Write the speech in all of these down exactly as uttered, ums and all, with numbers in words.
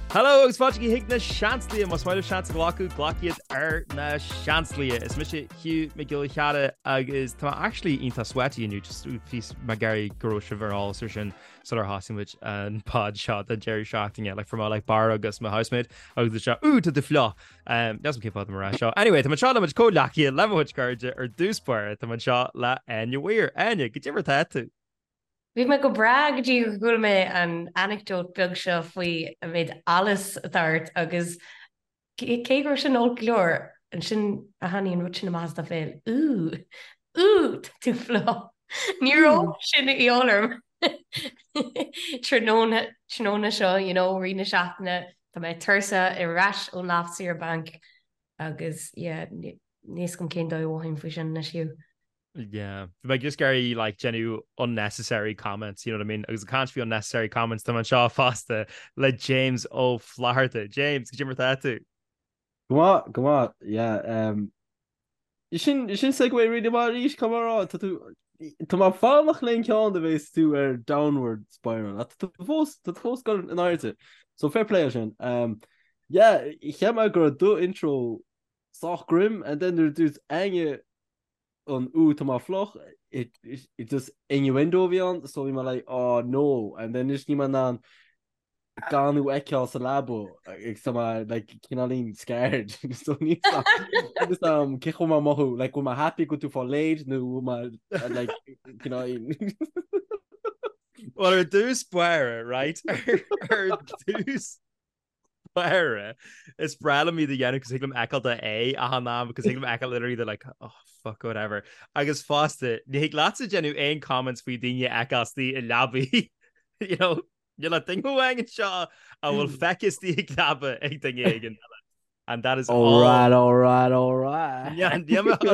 Hello, agus fáilte hiic na seanslia mas maidir seans ghlacu glaciad ar na seanslia. Is mis hiú me gil cheada agus tá actually ínta sweaty inniu just fís me Gary gro sivarál sin sort hasimid an pod shot that Jerry shocking it like from all like bar agus my housemate agus the shot ooh to the flaw. Um doesn't keep out the marah shot. Anyway, the shot much code lucky level which card or dúspar the shot la and you weir and you get you ever tattoo. Bhí me go brag dí go me an anecdote beag seo faoi a bhéid alles atart agus cé sin ó glór an sin a haíon ru sin na más a féil ú ú tú flá níró sin íolarm tróna seo rina seaachna Tá mé tusa i ras ó láfsaí ar bank agus níos gom cén dóhhaim faoi sin na siú. Yeah, like just Gary like genuine unnecessary comments, you know what I mean? It was can't be unnecessary comments to man Shaw Foster let James O Florida. James, could you remember that too? Go on, go on, yeah. Um, you shouldn't you shouldn't segue really about each come on to to to my fallach link on the base to a downward spiral. That's the first the first got an item. So fair play, Shin. Um, yeah, he came out got a do intro, soft grim, and then there's Anya. On ooh to my floch, it, it it just innuendo beyond, so we were like, oh no, and then there's niemand on ganu ekel salabo, some like kinalin scared. So need some just um kick my mohu like with my happy go to for late no my like you know. Well, her dús buire, right? Her dús buire is brala me the yen because him ekel the a aha na because him ekel literally they're like oh fuck whatever. Agus fásta ní hiag lots of genu ein comments fi dinne ekastí i labby. You know, you let thing wang and seo I will fecus the labba ag thing again. And that is all, all right, all right, all right. Yeah, and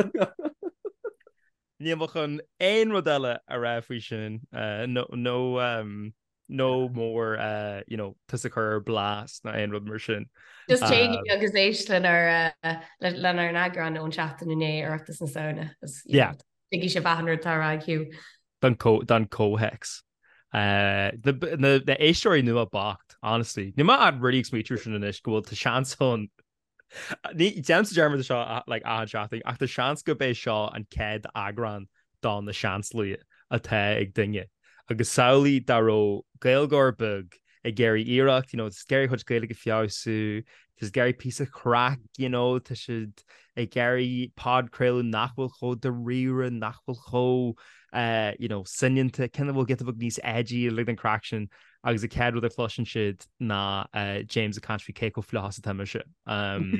Níl chun ein rodella a ra fi sin uh no no um no more uh you know tussacur blast na ein rud mar sin. Just changing agus éis lenar lenar an agran ón seachtain inné ar achtas an saona. Yeah. Igi sé bhanar tar agiú. Dan co dan co-hex. Uh the the the A story knew a bocht, honestly. Ní ma ad really exmitru sin in ish go to chance on. Ní James German the shot like ah chatting ach the chance go be shaw and ked agran don the chance lui a te ag dinge. Agus saoí daró gailgóir bug a Gary Iraq, you know, it's Gary Hutch Gaelic fiosú, there's Gary piece of crack, you know, to should a Gary pod creel nachwil ho the rira nachwil ho uh you know, singing to kind of will get the book these edgy like than craction agus a cad with a flush and shit na uh James a country cake of floss at shit. Um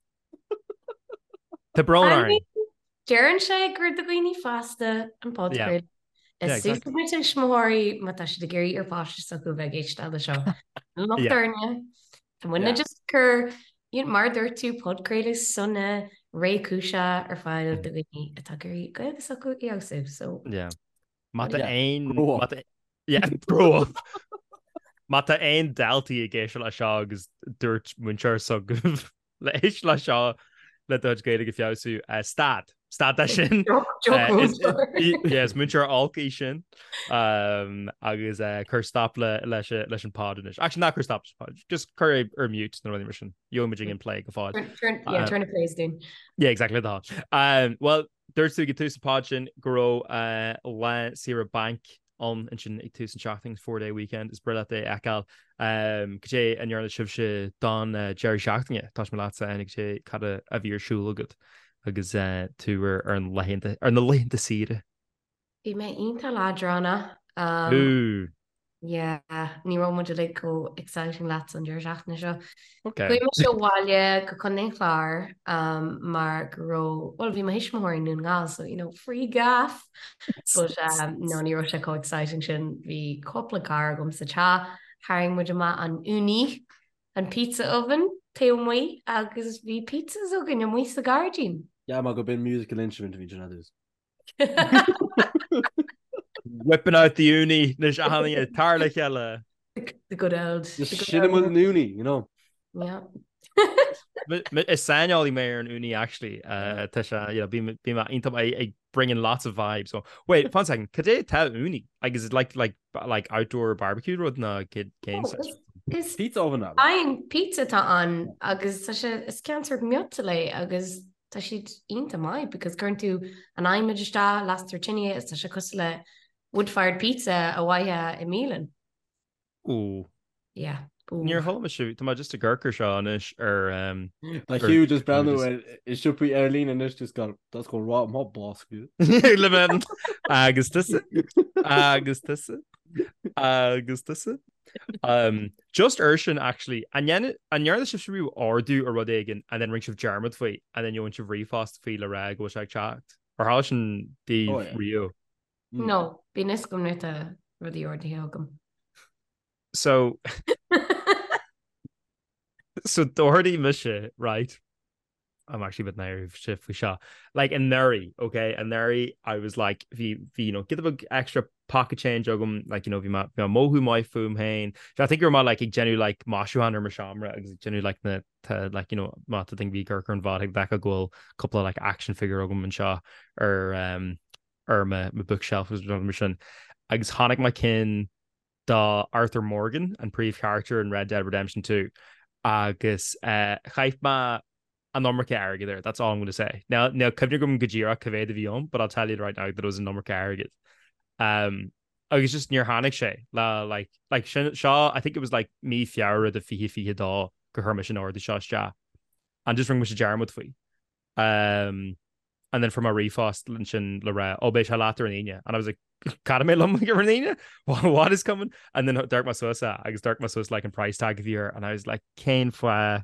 the brown Jaron sé gur de gwini fasta an pod creel. Is super mit smóí mat si de géirí ar fáiste sa go bheith éistelle seo. Lochtarne Tá muna just cur íon mar dúir tú podcréile sunna ré cúise ar fáil do bhí atá gurí go agus acu íosú so Mata ein bro Mata ein daltaí a géisi le seo agus dúirt muinteir so go le éis le seo le dúid géide go fiosú stad. Stad sin yes muintear alcaí sin um agus uh cur stop le leis leis an pod inis actually not cur stop pod just cur ar mute na ruí mission you imaging in play go fád yeah turn a place down yeah exactly that um well dúirt tú go tú sa pod sin go uh le si a bank on in sin ag tú san seachting four day weekend is brila é eáil um go sé an ar sibh se don Jerry seachtinge tá me lása ag sé cad a bhír siúla agad agus tú ar an lehénta ar na lehénta siide. Bhí mé onanta ládrána Ooh. Yeah, ní ra muidir le go exciting leat an deir seachna seo. Okay. Cuim seo bháile go chun é chláir mar go bhfuil bhí hééis móir nún gá so you know free gaff but um, no ní ra sé có exciting sin bhí coppla car gom sa te haing muidir má an uni an pizza oven te mu agus bhí pizzas a gan mu sa gardín. Yeah, má go bin musical instrument bhí others. Whipping out the uni na haing tarla cheile. The good old. Just shit with an uni, you know. Yeah. Is Sanjali Mayor and Uni actually uh Tisha, you know, being being into bringing lots of vibes. So wait, one second, could they tell Uni? Like is it like like like outdoor barbecue or no kid games? Oh, Is Pizza oven ab. ein pizza tá an agus tá sé is cancer miota lei agus tá siad ionta mai because current tú an aimiid tá las tinine is tá sé cos le wood-fired pizza a bhaithe i Milan. Ooh. Yeah. Níor thola siú Tá just a ggurcar seo anis ar um Tá hiú just brand is siúpaí Airlín an is just gal das go rá má boscu. le man agus tusa agus tusa agus tusa um just Urshan actually and yen and you're the shift review or do or rodegin and then ring of German fleet and then you want to refast feel a rag which I checked or how should the Oh, yeah. Rio No, bí is gom net a rudí ordi hegum. so so Doherty Misha right I'm actually a bit naive shift we shot like in Neri okay and Neri I was like if you, if you know get a extra pocket change of them like you know if you might mohu my foom hain I think you're more like genu like Mashuan or Mashamra genu like the to, like you know mat to think be Kirker and Vod back a goal couple of like action figure of them and Shaw or um or my, my bookshelf was mission I guess Honic my kin da Arthur Morgan and pre character in Red Dead Redemption two agus uh chaif ma a number carriage there. That's all I'm going to say. Now, now, Kevin Gajira Kaveh de Vion, but I'll tell you right now that it was a number carriage. Um, I was just near Hanik Shay, la like like Shaw. I think it was like me Fiara the Fihi Fihi Da Kahermission or the Shaw Sha, and just ring Mister Jarmuth Fee. Um, and then from a refast Lynchin Lora Obe Shalater and Inya, and I was like, Cadame Lumberina, what what is coming? And then Dark Masosa, I guess Dark Masosa like in price tag of year, and I was like, Kane for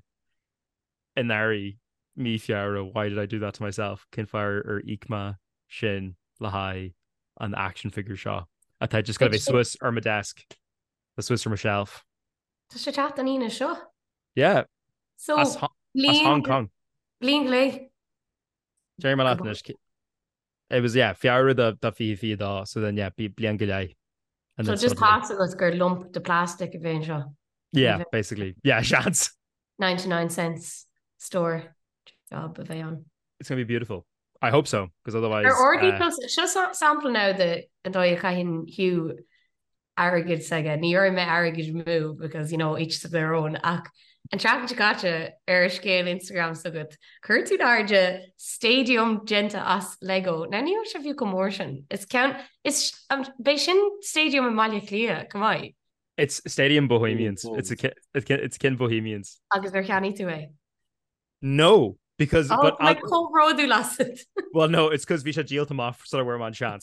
Inari. Me Fiara, why did I do that to myself? Kinfire or Ikma, Shin, Lahai, and the action figure Shaw. I thought just gonna be Swiss or my desk. The Swiss or my shelf. Tá sé chat an ina seo. Yeah. So As, as Hong Kong. Líon lei. Jerry Malatnish. It was yeah, Fiara the the fi fi da. So then yeah, be blian gulay. And so then just suddenly... pass us gur lump the plastic event seo. Yeah, basically. Yeah, chance. ninety-nine cents store. Job of on. It's gonna be beautiful. I hope so, because otherwise. Or already uh... just sample now the and I can Hugh arrogant saga. You're my arrogant move because you know each to their own. And chat to gotcha air scale Instagram so good. Curti Arja Stadium Genta as Lego. Now you have you commotion. It's count it's um Beishin Stadium in Malia Clea. Come on. It's Stadium Bohemians. Oh, it's a it's kin, it's kin Bohemians. Because they're canny to way. No. Because oh, but like cold road do last it. Well, no, it's because we should deal them off so that we're on chance.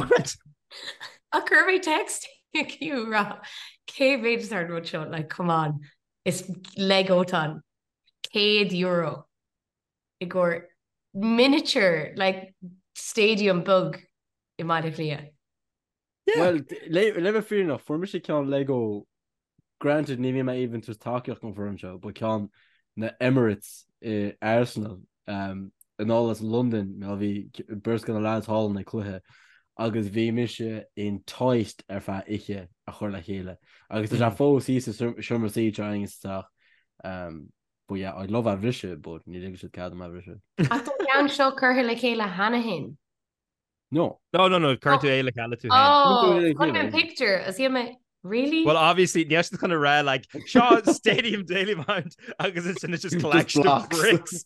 A curvy text you raw. K third would show like come on. It's Lego ton. Cade euro. Igor miniature like stadium bug immediately. Yeah. Well, never fear enough. For me, she can Lego. Granted, Nivea might even just talk confirm show, but can the Emirates. Uh, Arsenal um, and all this London vi burst gan lads hall na cluthe agus bhí mise enticed ar fa ihe a chur le chéile agus mm. fó sí summer sí trying stuff um but yeah I love a bhrisise but ní dig should cad a bhrisise an seo chutha le chéile hana hin no no no no cur tú é le chéile tú oh picture as he really? Well, obviously, yes, it's kind of rare. Like Shaw Stadium Daily Mount, because it's in just collection just of bricks.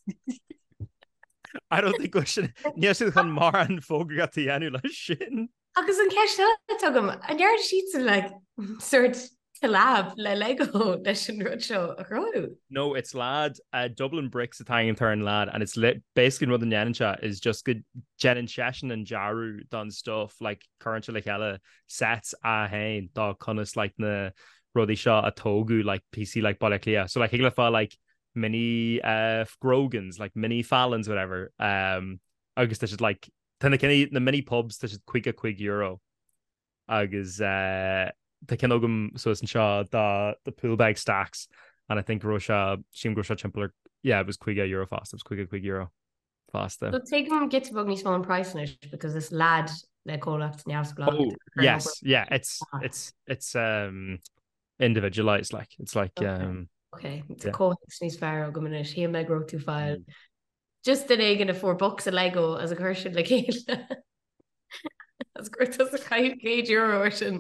I don't think we should. Yes, it's kind of more and folk got the annual shit. Because in cash took him, and your sheets are like sort collab le Lego show. No, it's lad uh, Dublin bricks a tiny turn lad, and it's lit basically what the Nyansha is just good Jen and Sheshin and Jaru done stuff like current like hella sets a hain dog cunnis like the Ruddy shot a Togu like P C like Bolaclia. So like Higlafa like mini uh Grogans, like mini Fallons, whatever. Um I guess this is like then the the mini pubs this is quick a quick euro. I guess uh the Kenogum so it's Shaw the the pool bag stacks and I think Russia Shim Russia Chimpler yeah it was quick a euro fast it was quick a quick euro fast so take them get to bugny small price in it because this lad they call up to the blog oh yes yeah it's it's it's um individualized like it's like okay. um okay it's yeah. a co sneeze fire go minute he and grow to file mm. just the egg and four bucks of Lego as a Christian like that's great as a kind gauge euro version.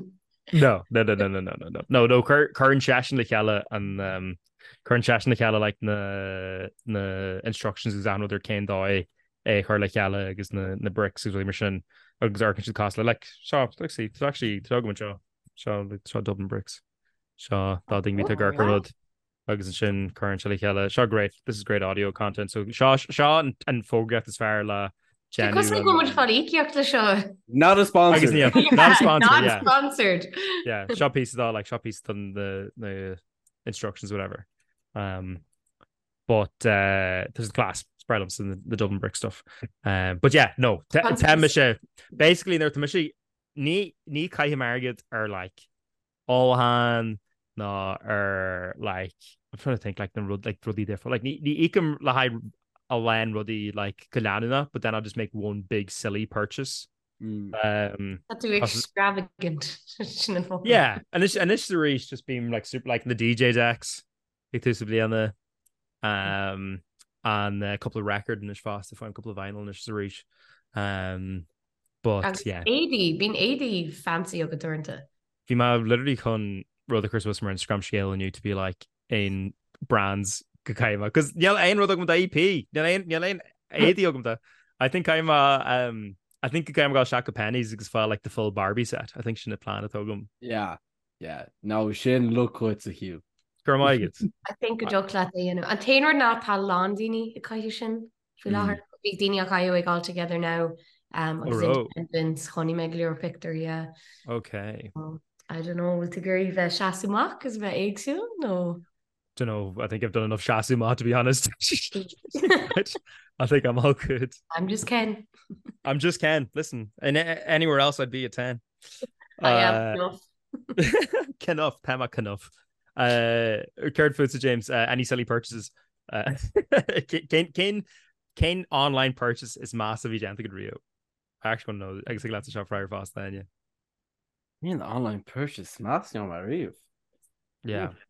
No, no, no, no, no, no, no, no, no, no. Cur current session le chéile an um, current session le chéile like na na instructions is an other cén dói é chuir le chéile agus na na bricks is mar sin agus ar sin cost le like seo let's see it's actually tugman seo seo seo Dublin bricks seo dá ding mí tu gur rud agus sin current le chéile seo great this is great audio content so seo seo an fógrat is fear le Cos go mu fáíocht le seo. Not a sponsor. Agus, yeah, not a sponsor. Not yeah. sponsored. Yeah, shop pieces all like shop pieces on the the instructions, whatever. Um, but uh, there's a class spreadums in the, the Dublin brick stuff. Um, but yeah, no, te basically there to ni ni kai margid are like all hand no or like I'm trying to think like the road like ruddy different like ni ni ikum lahai a land ruddy like Kalanina, but then I'll just make one big silly purchase. Mm. Um, That's too extravagant. Yeah, and it's and it's the reach just being like super like the D J decks exclusively on the um and a couple of record and it's fast to find a couple of vinyl and it's the reach. Um, but and yeah, eighty being eighty fancy of a turn to. If you literally con Rhoda Christmas and scrum scale and you to be like in brands Kakaima because yeah, I ain't Rhoda with the E P. Yeah, ain't yeah, ain't eighty of them. I think I'm uh um. I think the game got Shaka pennies because felt like the full Barbie set. I think she had planned it. Him. Yeah, yeah. No, Shin look what's a hue. I think a joke like you know. And Taylor not tal Londini a kaishin. Filar big dini a kayo all together now. Um, independence honey megler picture. Yeah. Okay. Um, I don't know. Will to agree the Shasumak is about eggs soon? No. Don't know. I think I've done enough Shasuma to be honest. I think I'm all good. I'm just Ken. I'm just Ken. Listen, and anywhere else I'd be a ten. I am enough. Kenough, Pema Kenough. Uh, Third Foods to James. Uh, any silly purchases? Uh, Kane, Kane, Kane online purchase is massive. Agent good Rio. I actually don't know. I guess that's a shop fryer fast then. Yeah. Me the online purchase massive on my Rio. Yeah. Ooh.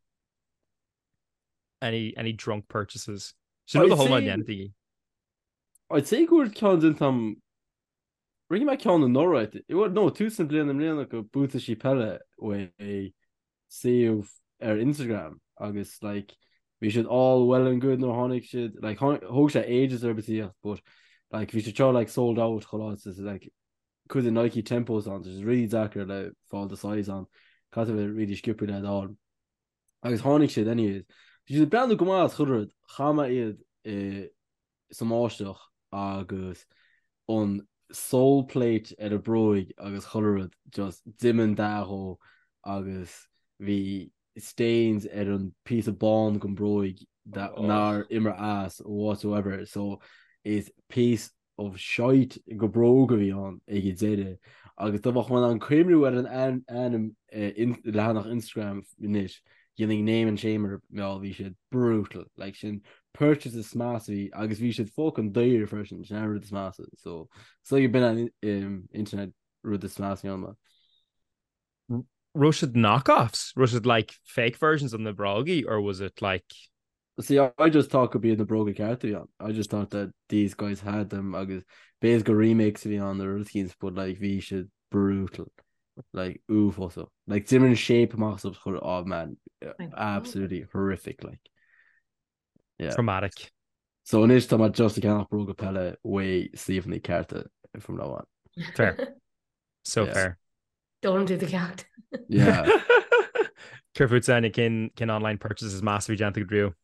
Any any drunk purchases? Should know the whole identity. I'd say good cons in some. Ring my con in Norway. It would no two simply in the million like a booth she pelle with a save our Instagram. August like we should all well and good no honey should like hope ages or but like we should try like sold out colors is like because the Nike tempos on there's really darker like fall the size on because of it really skipping at all. I was honey shit anyways. You brand go as chudred chama iad e samáisteach agus on soul plate at a broig agus chudred just dimmen daho agus vi stains at a piece of bond gom broig that oh. nar immer ass whatsoever so is piece of shite go broig vi on ige zede agus da man an creamery at an anim in la nach Instagram nish. You think name and shamer well we should brutal like should purchase this massive I guess we should fucking die version never this massive so so you've been on um, internet route this massive on that Russian knockoffs Russian like fake versions on the broggy or was it like see I, I just thought could be in the broggy card I just thought that these guys had them I guess basically remakes to be on the routines but like we should brutal like oof also like different shape massive oh man absolutely horrific like yeah traumatic so in each time I just can't broke pelle way Stephen the character from now on fair so yeah. Fair don't do the cat yeah Kerfoot saying it can can online purchases massive gigantic Drew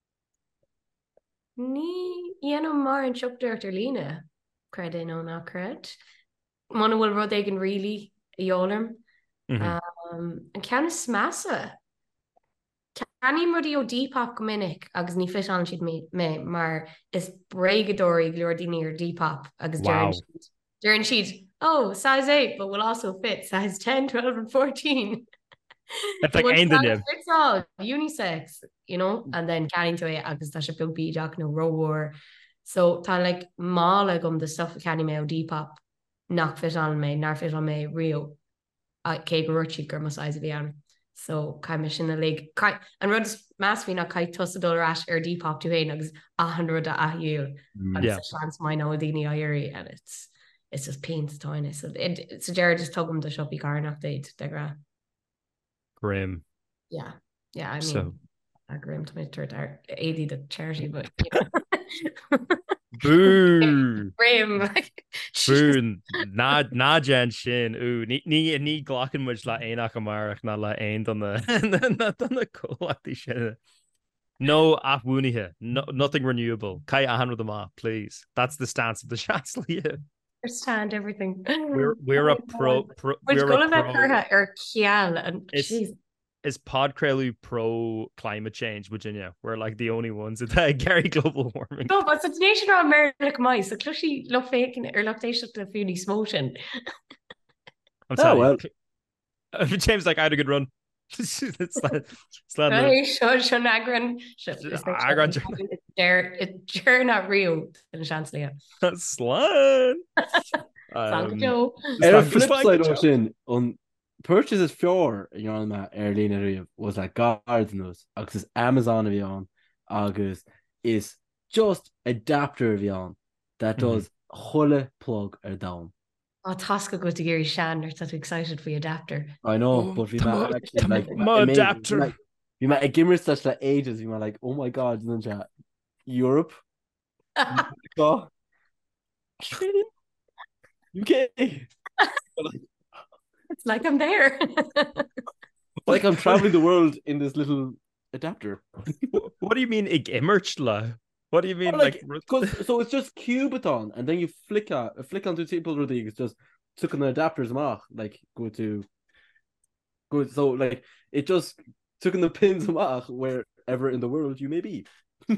ni yeah mar and shop director Lena credit no not credit Mona will run they can really Eolum mm-hmm. um, and can smassa can you muddy o Depop gomininic agus ní fit an siad me mar is bregadori glordini or Depop agus wow. during sheet oh size eight but will also fit size ten twelve and fourteen it's like ending it's all unisex you know and then canning to it agus that should be doc no row war so tá like mala gum the stuff can me o Depop knock fit on me nar fit on me real ke ruchi gur mas size bhí an so cai mission the league cai and rud mass vi na cai tusa dul rash ar Depop to hain agus a hundred a hiú yeah chance mai no dini airí and it's it's just pain to tiny so it it's a Jared just tug him to shoppy car nach date de gra Grim. Yeah, yeah. I mean, So a grim to Mister Dar eighty the charity, but you know. boo. Grim, like, Bún ná nájan sin ú ní ní ní glachan muid le éach amach ná le aon donna donna cóhachtí sin. No afhúnithe, no, nothing renewable. Cai ahan amach, please. That's the stance of the Chancellor. understand everything. We're we're a pro, pro Which we're go a le pro. curtha ar ceal and It's jeez. is Podcrelu pro climate change, Virginia. We're like the only ones that Gary global warming. No, but it's nation on America mai, so clushy look faking or look they should the foodie smoking. I'm Oh, telling well. you. James like I had a good run. it's like it's like Hey, show show Nagran. Agran. They're it's not real in Chancellor. Slan. Um, Joe. Er flip side o sin on purchase is fjor you know ma Erlina Riv was like gardeners agus is Amazon avion agus is just adapter avion that does hulle plug er down. Oh, Tosca go to Gary Shan or such excited for the adapter. I know, Oh, but we the might mo- actually the like mo- amazing. adapter. Like, we might gimmer such like ages. We might like, oh my god, isn't that Europe? America, U K. It's like I'm there. Like I'm traveling the world in this little adapter. What do you mean ig immerched la? What do you mean Well, like, like, cause, so it's just Cubiton and then you flick a flick onto people really it's just took an adapters mach like go to go so like it just took in the pins mach wherever in the world you may be.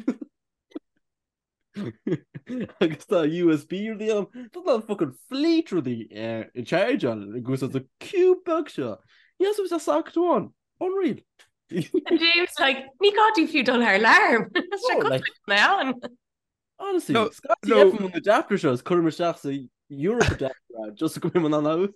Agus tá U S B the um that fucking fleet really uh, in charge on it goes as a cube bug shot. Yes, it was a sock to one. Unreal. And James like, me got you few dollar alarm. Oh, like, on. honestly, No, Scott no. no. adapter shows Curmer Shachs a Europe adapter just to come in on out.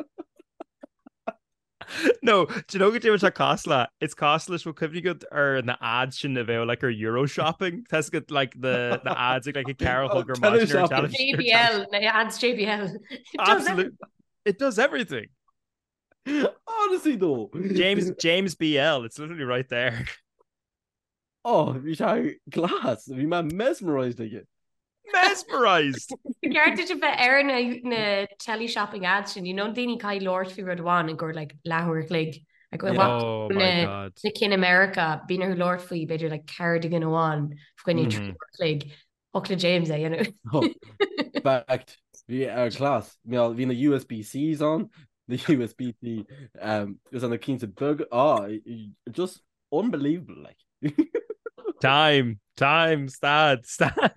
No, do you know what you a costla? It's costless will could good or the ads shouldn't avail like our Euro shopping. That's good like the the ads look like a Carol Oh, Hugger teleshopping. J B L, it adds J B L. It does Absolutely. It does everything. Honestly though. James James B L, it's literally right there. Oh, we shall glass. We man mesmerized again. Mesmerized. Gar did you bet Erin na na telly shopping ads and you know Dini Kai Lord fi rud one and go like lahur clig. Like we Yeah. walk Oh my na god. na kin America being her Lord fi better like cardigan one when you Mhm. clig. Okla James, eh, you know. Oh, fact. We our class. Well, we in the U S B Cs on the U S B C um was on the Kings of Bug. Oh, it- it- just unbelievable like. Time. Time. Stad. Stad.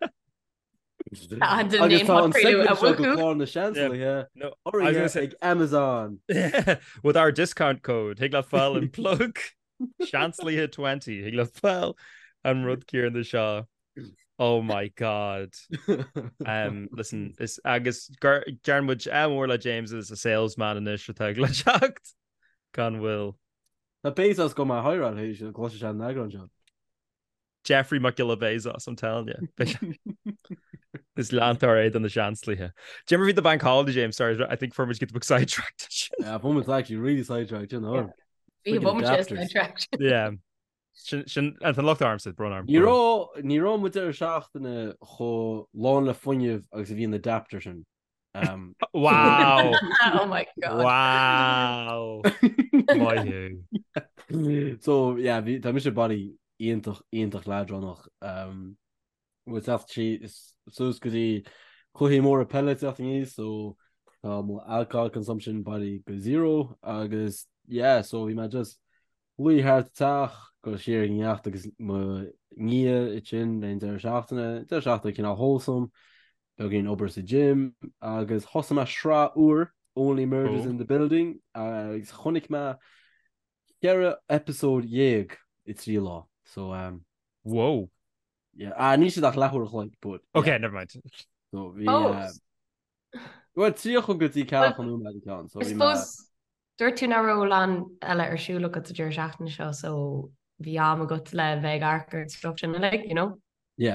And the Agus name tá an hot prelude segment a seo go woohoo. chlár na seansla, yeah. No. Or I was yeah, gonna say- like Amazon. With our discount code, Higla Fell and plug Chancellor twenty, Higla Fell and Rudkier in the Shaw. Oh my god. Um, listen, it's Agus Jarnwood Amorla James is a salesman in this Higla Jacked. Con Will. Na Bezos go má hairáil hééis sin chlóise se nagrán John. Jeffrey McGilla Bezos, I'm telling you. This Lantar aid on the Chancellor here. Do you ever read the bank holiday, James? Sorry, I think Farmers get the book sidetracked. Yeah, Puma's actually really sidetracked, you know. We Freaking bum just adapters. attraction. Yeah. Shin, shin, and the locked arms said, Bron arm. Ní rá ní rá mu ar seachtainna cho lán le funineh agus a bhí an adapter sin. Um, Wow. Oh my god. Wow. My who. so yeah, bhí tá mis body íontach íontach ládránach. Um, was that she is so goí chuhí mór a pellets I think so um alcohol consumption body go zero agus yeah so we might just really hard tach go sharing yacht agus ní it sin den der schaftene der schaft can wholesome begin over the gym agus hosama shra ur only murders Oh. in the building uh chonig ma Gera episode yeg it's real law so um Whoa. yeah I need to that lahor like but Okay, yeah. never mind. So we Oh. uh, well trí go gotí ce chu can so I we suppose dúir tú na róán eile ar siúla go a dúir seachtain seo so bhí am a go le bheith arcar instruction le you know. yeah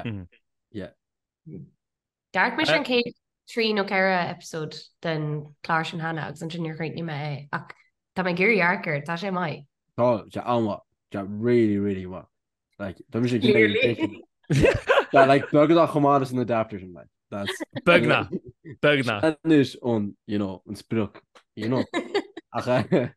Dark mis Uh, an cé trí nó ceire episode den chláir sin hena agus an sinníor chuint ní me ach tá mé gurí arcar tá sé mai. Tá se anha de really really ma like tá sé Clearly. like bugad a chomáras an adaptation like that's Bugna Bugna is on you know an spruch you know ach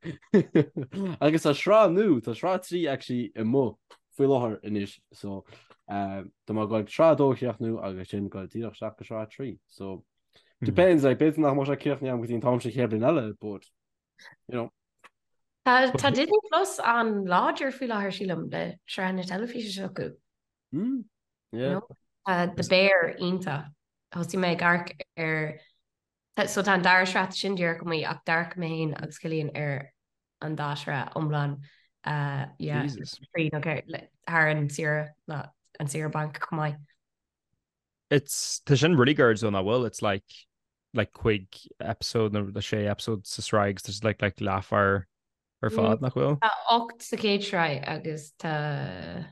agus a srá nu tá srá trí actually i mó fi láthir inis so um Tá má gáil trádócheach nu agus sin gáil tíach seach go srá trí so depends like bit nach mar ceachne am go tín tam sé cheblin eile but you know Tá Tá Disney Plus an láidir fi láthir sílam le se na telefíe seo go mm yeah No? Uh, the bear ínta hosí mé garc ar so tá dar sra sin dear go mé ach dark méin agus golíonn ar an dáisra omlan Jesus. haar an sire an sire bank go mai. It's tá sin really good on that well it's like like quick episode na the sé episode sa srigs there's like like laugh ar ar fad nach bhfuil. Tá ocht sa céad sra agus tá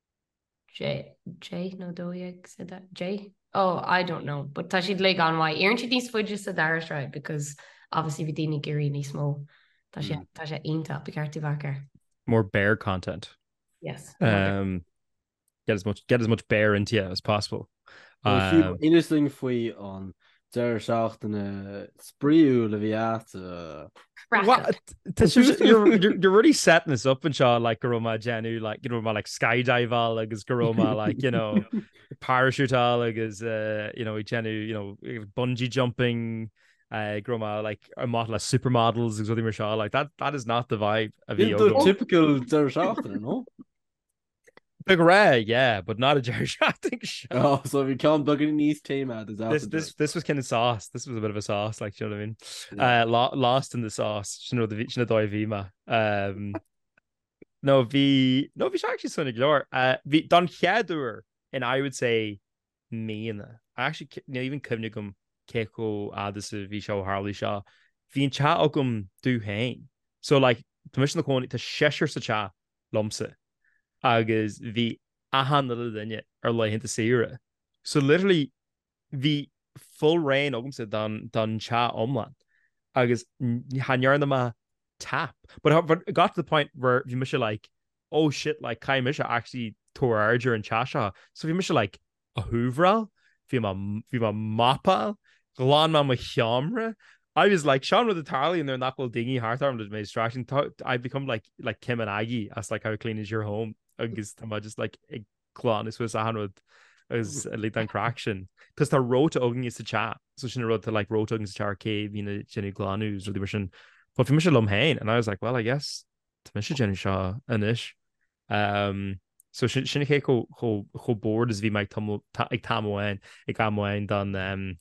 J J no dóag said that J oh I don't know but tá siad le an mai aren't níos fuide sa dar right because obviously vi déine gurí níos mó tá sé tá sé einta be cartí bhacar. More bear content. Yes. Um get as much get as much bear into you as possible. Um, Inling faoi an deir seachtain spríú le bhí what you're, you're, you're really setting this up and Shaw like Garoma Jenu like you know like skydive agus Garoma like you know parachute agus uh you know Jenu you know bungee jumping uh Garoma like a model of supermodels exotic Shaw like that that is not the vibe of the typical deir seachtain no Big Ray, yeah, but not a Jerry Shotting show. Oh, so if you can't bug in these team at this this this was kind of sauce. This was a bit of a sauce, like you know what I mean. Yeah. Uh, lo- lost in the sauce. You know the you know the Vima. Um, no, V no, V actually so ignore. Uh, V Don Headur, and I would say me and I actually you know, even Kivnigum Keiko Addis V show Harley Shaw. V in chat ogum do hain. So like the mission the corner to Cheshire sa cha lumsa. Agus bhí ahan duine ar leihinnta sire. So literally bhí full rain agamsa don don cha omlan. Agus hannearna ma tap. But, but it got to the point where bhí mis like, oh shit, like Kai Misha actually tore arger and chasha. So bhí mis like a hoovral, bhí ma bhí ma mapal, glán ma ma chiamra. I was like Sean with the Tarly and they're not well dingy heart arm made distraction. I become like like Kim and Aggie as like how clean is your home. Agus tá just like ag glán is was ahanrod agus le an cracksin. Cos tá rota ogin is sa chat. So sin rud to like rota ogin sa char cave hína Jenny Glanús or the mission. But fi mis lom hain and I was like, well, I guess tá mis Jenny Shaw anish. Um so sin sin ché go go go board is bhí me ag tamáin ag gamáin don um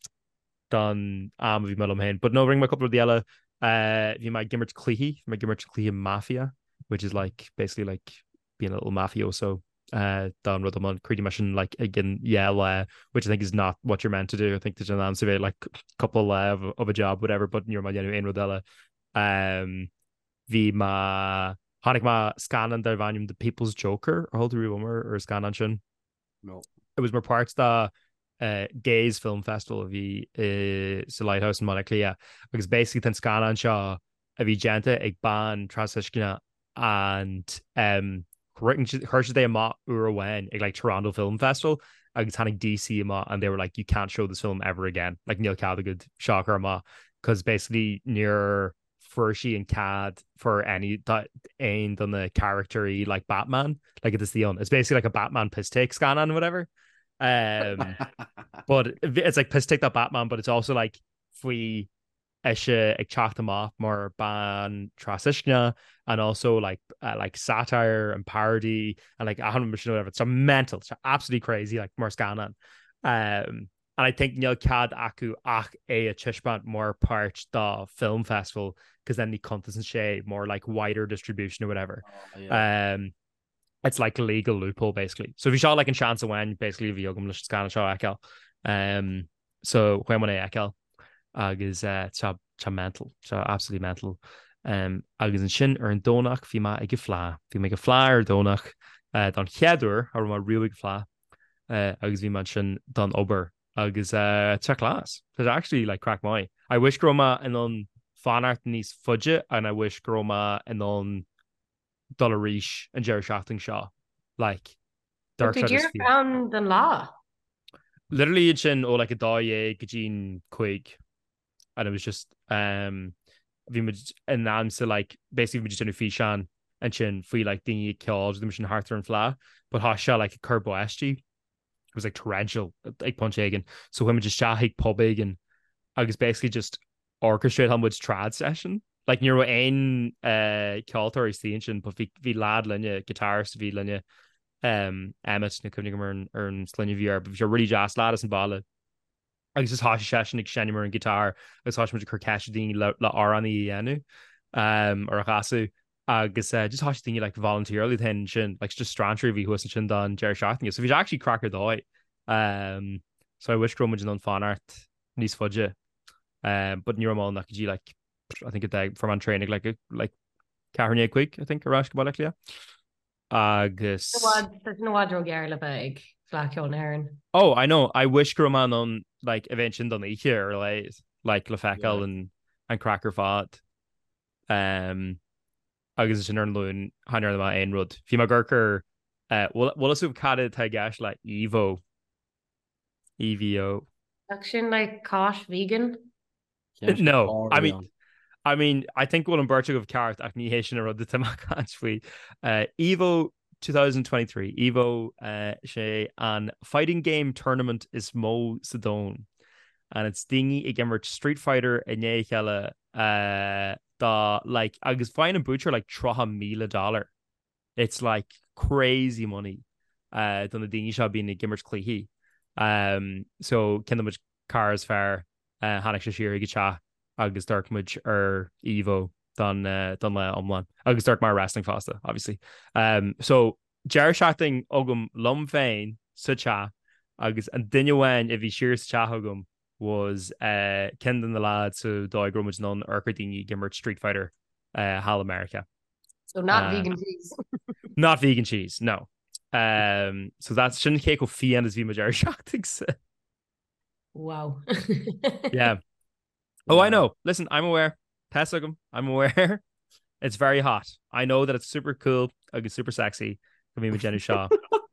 don am bhí me lom hain. But no ring my couple of the other uh bhí my gimmert clehi, my gimmert clehi mafia, which is like basically like being a little mafioso uh down Rudderman creating mission like again yeah uh, which I think is not what you're meant to do. I think there's an answer like a couple uh, of, of a job whatever but you're my in Rodella um the ma Hanig ma scanan der vanium the People's Joker or hold rumor or scanan sin no it was more parts the uh Gaze Film Festival of the uh so Lighthouse in Monaco because basically then scanan shaw a vi gente ag ban transishkina and um Hershey they ma Urawen like Toronto Film Festival agus hannig D C ma and they were like you can't show this film ever again like Neil Cadigan shocker ma because basically near Fershi and Cad for any that aimed on the character like Batman like it is the on it's basically like a Batman piss take scan on whatever um but it's like piss take that Batman but it's also like if we Eshe ag chat them off more ban transishna and also like uh, like satire and parody and like a hundred whatever it's a mental it's absolutely crazy like more scanan um and I think Neil Cad aku ach a a chishbant more part the film festival because then the content and shade more like wider distribution or whatever oh, yeah. um it's like a legal loophole basically so if you shot like in chance of when basically if you go scan show ekel um so when when ekel agus uh, tá tá mental tá absolutely mental um agus an sin ar an dónach bhí ma ag go flá bhí me go flá ar dónach uh, don cheadúir ar ma riúig flá uh, agus bhí man sin don ober agus uh, tá class tá actually like crack mai I wish groma in on fanart níos fudge and I wish groma in on dul ríis an Jerry Shafting Shaw like But did you found the law? Literally sin ó like a dá é go dín chuig and it was just um bhí an amsa like basically just in fi sean an sin faoi like daoine ceáil dem sin hartar an flá, but há se like a curbo esti. It was like torrential ag punch again. So when we just shot hick pub again, I was basically just orchestrate how much trad session. Like near ein uh ceoltar station, but vi vi lad linne guitarist vi linne um Emmet na cumnig mar ar an slinne bhíar, but if you're really jazz ladas an balla. Agus just háisi session ag senimar an guitar, agus háisi muid chur ceisi daoine le le ar an í dhéanú um ar a chaú. Agus uh, just háisi daoine like volunteerly then sin, like just strandry bhí huas sin don Jerry Shafting. So bhí actually cracker dóid. Um so I wish gromid an fan art níos fudge. Um but ní mal nach dí like I think it from an training like like Carne quick, I think arás go bailach. Agus no wadro gear le big flack on Aaron. Oh, I know. I wish Groman on like eventually on here or like like le fecal yeah. and and cracker fat. Um agus sin an loon hanir ma ein rud. Fi ma gurker uh well well sub cat ta gash like Evo. E V O. Action like Kosh vegan? No, I mean I mean, I think what I'm birching of carrot acnihation or the Tamakanchwe. Uh Evo twenty twenty-three. Evo uh she an fighting game tournament is Mo Sedone. And it's dingy again Street Fighter and Yehella uh the like I was fine a butcher like troha mila dollar. It's like crazy money. Uh done the dingy shop being a gimmers clehi. Um so can the much cars fair uh Hanik Shashiri Gicha. Agus dark much or Evo done uh, done le omlan. Agus dark my wrestling faster, obviously. Um, so Jerry Shafting ogum lum fein sucha agus and dinnewen if he shears chahogum was uh Kendon the lad so dog grumage non Urkadini Gimmert Street Fighter uh Hall America. So not uh, vegan cheese. Not vegan cheese, no. Um, so that's shouldn't cake of fee and as Vima Jerry Shafting. Wow. Yeah. Oh, I know. Listen, I'm aware. Tessagum, I'm aware. It's very hot. I know that it's super cool. It's super sexy. For me with Jenny Shaw.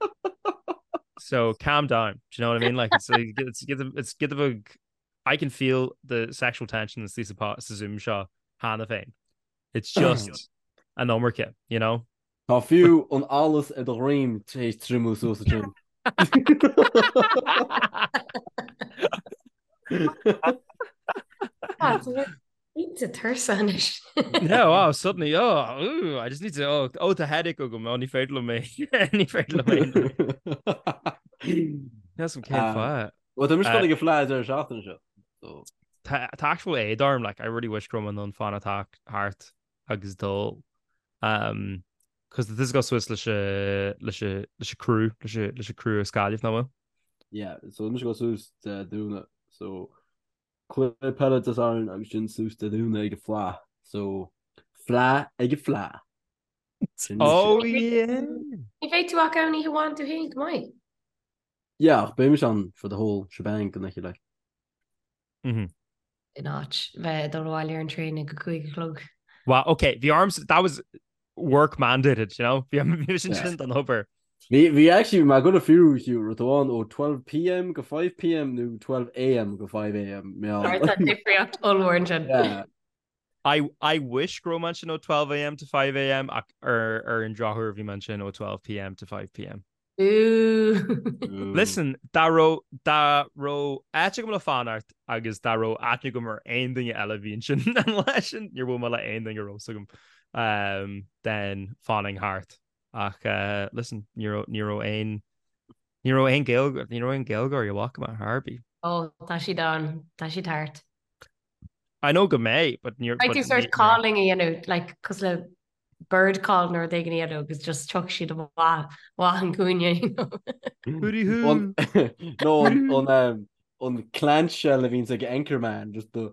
So calm down. Do you know what I mean? Like it's like, it's get the it's get the I can feel the sexual tension in Lisa Zoom Shaw Hannah Fane. It's just a number kit, you know. Tá fiú on alles at the rim taste trimu so Jim. It's a Tursanish. No, wow, suddenly, oh, ooh, I just need to, oh, oh, the headache will go, only fatal of me. Any fatal of me. That's some kid fire. Well, I'm just going to get flies there, shot and shot. So, actual aid arm, like, I really wish Grumman on fan attack heart, hugs dull. Um, because this goes Swiss, let's a, let's a, let's a crew, let's a, let's a crew of Scotty, if not. Yeah, so I'm just going to Swiss doing it. So, Clé pellet is an agus sin sústa dúna ag flá. So flá ag flá. Oh yeah. If I to walk only who want to hink mai. Yeah, bé on for the whole shebang and like like. Mhm. Notch. Ve don't while you're in training go quick plug. Wow, okay. The arms that was work mandated, you know. The mission shouldn't on over. We we actually my good a few you were the one or twelve P M go five P M no twelve A M go five A M. Yeah. I I wish Grow mentioned no twelve A M to five A M or or in Drawer if you mentioned no twelve P M to five P M. Ooh. Listen, Daro Daro Atchigum la fan art agus Daro Atchigum or ending elevation and lesson your woman like ending your rosagum um then fawning heart. Ach, uh, listen, Nero Nero ein Nero ein Gilgor Nero ein Gilgor you walk about Harvey. Oh, tá she done. Tá she tart. I know go may, but Nero I can start calling you know like cause the bird calling or they can you know because just chuck she the wa wa and cunya, you know. Hooty hoo. No on on um on the clan shell it means like Anchorman just the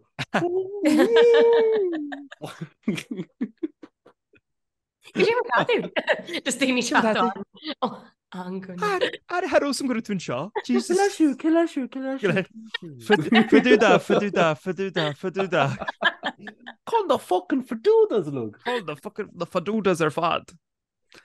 Did you ever do? Just think me shot on. Oh, I'm good. I'd had some good twin shot. Jesus. Kill us you, kill us you, kill us you. Faduda, faduda, faduda, faduda. Call the fucking fadudas, look. Call the fucking the fadudas are fat.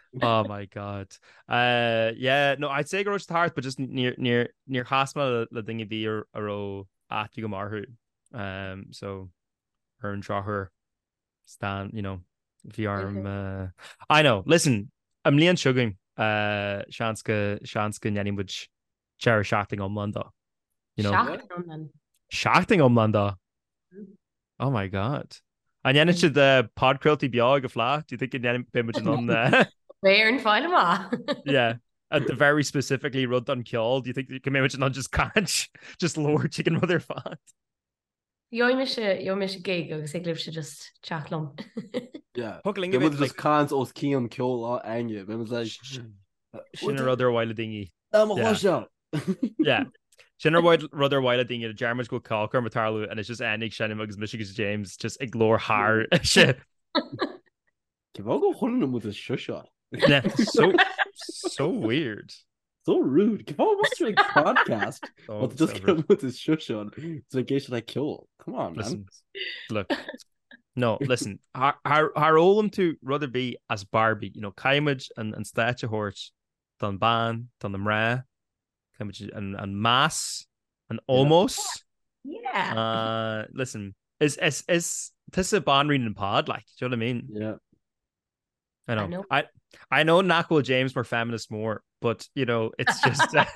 Oh my god. Uh yeah, no, I'd say Grosh Heart, but just near near near Hasma le dinge bhí ar aró atí go marthú. Um so her and draw her stand, you know, bhí arm uh I know. Listen, I'm líon sugaring uh seanske seanske nenimmuid chair shachting omlanda. You know. Seachtain. Shachting omlanda. Oh my god. And then it's the pod cruelty beag of flat. Do you think you'd be much on there? Where and find him all. Yeah. At the very specifically rud on kill. Do you think you can imagine on just catch just lower chicken mother fat? Yo mis yo mis gig agus ag libh se just chatlam. Yeah. Huckling It a was bit just like cans os Kean Kjol á aine. It was like Shinner Rudder Wilder dingy. I'm a Yeah. shot. Yeah. Shinner Rudder Wilder dingy the Germans go calker Matarlu and it's just Annick Shannon Mugs Michigan James just ignore haar shit. Give go hunting with his shusha. Yeah, so so weird. So rude. Give on what's your podcast? Oh, But just so get rude. him with his shusha. It's like should I kill? Come on, man. Listen, look, no, listen. Har har har Olam to rather be as Barbie, you know, Kaimage and and Statue Horse, done ban, done them ra, Kaimage and and Mass and almost. Yeah. Uh, listen, is is is this a band reading pod? Like, do you know what I mean? Yeah. I know. I know. I I know Nackwell James more feminist more, but you know, it's just. Uh,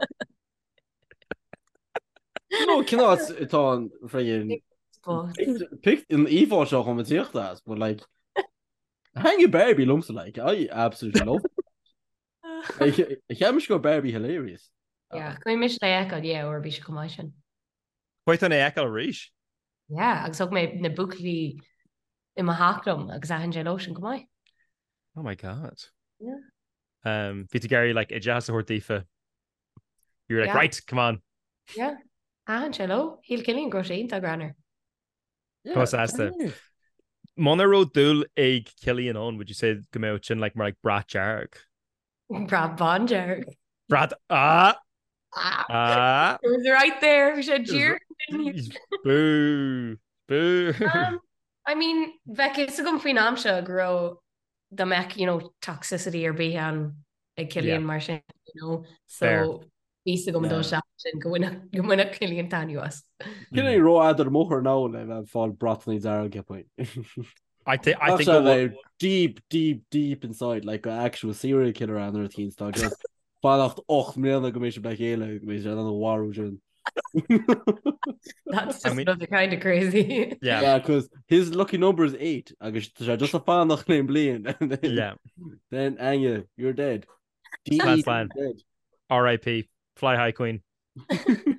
You know, can it's it's on friggin' But picked in the Evo show on the TikToks, but like hang your Barbie lumps like I absolutely love it. Like I can't go Barbie hilarious. yeah, go mis le echo yeah or be se commission. Quite an echo reach. Yeah, agus ook me na boekli in my haakdom agus a hen ocean go mai. Oh my god. Yeah. Um, Vita Gary like a jazz hortifa. You're like, Yeah. right, come on. Yeah. A hen cello, heel killing gro ta granner. Go ask the Monero dul egg Killian on, would you say come out in like more like Brad Jark? Brad Bonjar. Brad ah Ah, ah it was right there. We said cheer. boo boo. Um, I mean, Vec is a gum fin amsha grow the mech, you know, toxicity or be on a Killian Yeah. Martian, you know. Fair. So Bísa gom dó se go bhfuine cilíonn tanuas. Can ro adar mochar now le bheith fáil bratnaí dar get point. I think I think That's it like will- deep, deep, deep inside, like an actual serial killer on their teens dog. Just fáilecht och mléana go mééis be chéile go mééis an warú. That's just I mean- another kind of crazy. yeah Yeah, because his lucky number is eight. Agus sé just a fan nach name blian. And then, yeah. then Anya, you're dead. That's D E, fine. you're R I P Fly High Queen. dead.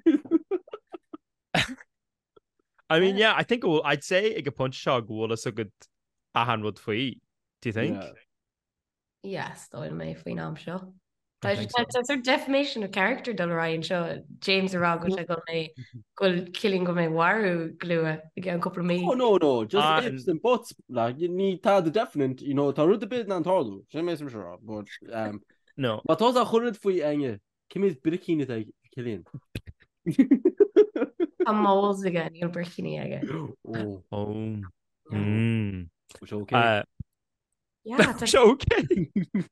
I mean, yeah, I think it will, I'd say ag a punch shot will is a good ahan would fui. Do you think? Yeah. Yes, though in my fin am seo. I think so. That's a defamation of character dul Ryan seo. James Arag go go mé go killing go mé waru glue again couple of me. Oh no, no, just Ah, ifs and buts. Like you need to the definite, you know, to the bit and tardu. She makes me sure, but um, No. but those are hundred for Anya. Kim is birikin it killing. A moles again, you'll breaking again. Oh, Oh. Yeah. Mm. which okay. Uh, Yeah, it's so okay.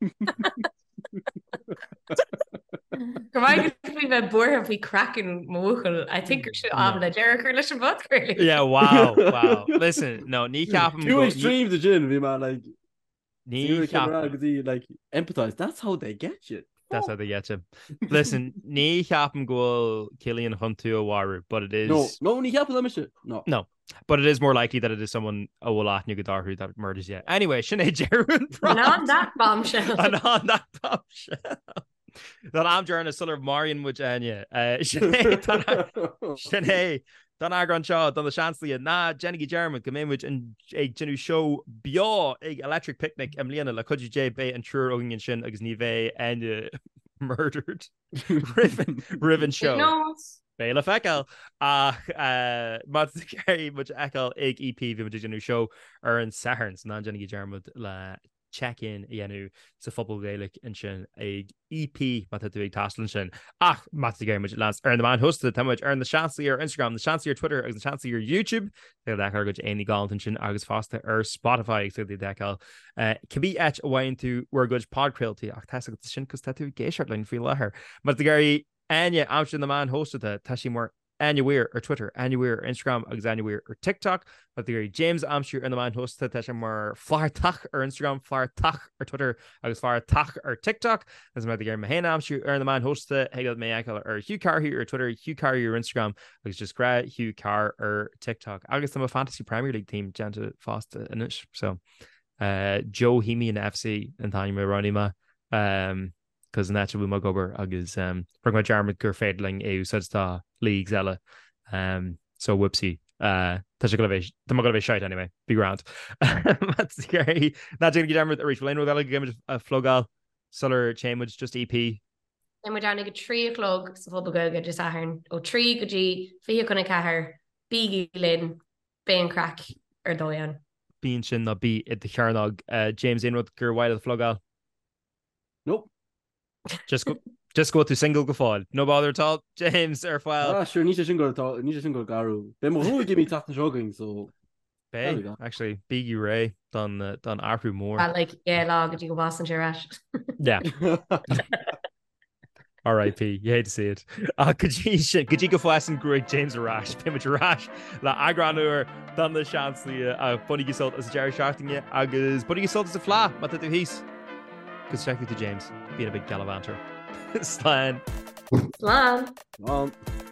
Remind me of boer if we cracking mochel. I think we should have the Jericho listen both really. Yeah, wow, wow. Listen, no, kneecap him. Two go- extremes the gin, we man like serial Kneecap killer him. because he like empathize. That's how they get you. That's how they get you. Listen, kneecap him go Killian Hunt to a Waru, but it is No, no, when he can't them shit. No, No. But it is more likely that it is someone a Walat Nugadar that murders you. Anyway, Sinead Jaron. And on that bombshell. And on that bombshell. That I'm during a sort of Marion with Anya. Uh, Sinead, Sinead, Don Agron Shaw, Don the Chancellor, Na, Jenny German, come in with and a genu show Bio, a electric picnic, Emiliana, La Kuji J Bay, and True Ogin and Shin, Agus Nive, and uh, murdered. Riven, Riven show. knows. Béle fekel ach mat Gary mu ekel ag E P vi mu genu show ar an Saharns ná Jenny Germud le check-in dhéanú sa fphobal Gaelic in sin ag E P má tú ag taslan sin ach mat géimiid las ar na man hosta táid ar na seansaí ar Instagram na seansaí ar Twitter agus na seansaí ar YouTube de dear go aoní gáiltain sin agus fásta ar Spotify ag de deáil cibí et a bhhain tú war good podcréaltaí ach te sin cos tú géisiart lein fao lethir mar garí aine am sin na man hostata tá sí mór anywhere ar Twitter, anywhere ar Instagram agus anywhere ar TikTok. But there James Amsher in the man host that is more far tach or Instagram, far tach or Twitter, agus far tach or TikTok. As my the Mahan Amsher in the man host that hey got me or Hugh Carr here or Twitter, Hugh Carr or Instagram, agus just grad Hugh Carr or TikTok. I guess I'm a fantasy Premier League team, Janta Foster in it. So uh Joe Heamy and F C and Tanya Ronima. Um because naturally we mag over agus um for my Jarmid gur féidling é said sta leagues ella um so whoopsie uh tá go bheith tá go bheith shite anyway be ground that's scary na ding Jarmid a reach lane with game a flogal solar chainwood just E P and we're down to get three o'clock so football go get just ahern o three go g fi gonna cahar big lin ben crack or doyan bean sin na be at the charnog uh James Inwood gur wide of the flogal nope just go just go to single go fáil no bother at all James ar fáil ah sure ní sin go ní sin go garú be mo hu give me tap jogging so Bay actually Biggie Ray done uh, done Arthur Moore uh, like yeah log you go Boston rash yeah R I P you hate to see it uh, could you could you go fast and Greg James Rash Pimage Rash la agranúir done the chance the uh, funny gesult as Jerry Sharking you agus buddy gesult as a fla mat tú hís because check to James being a big gallivanter Slan Slan um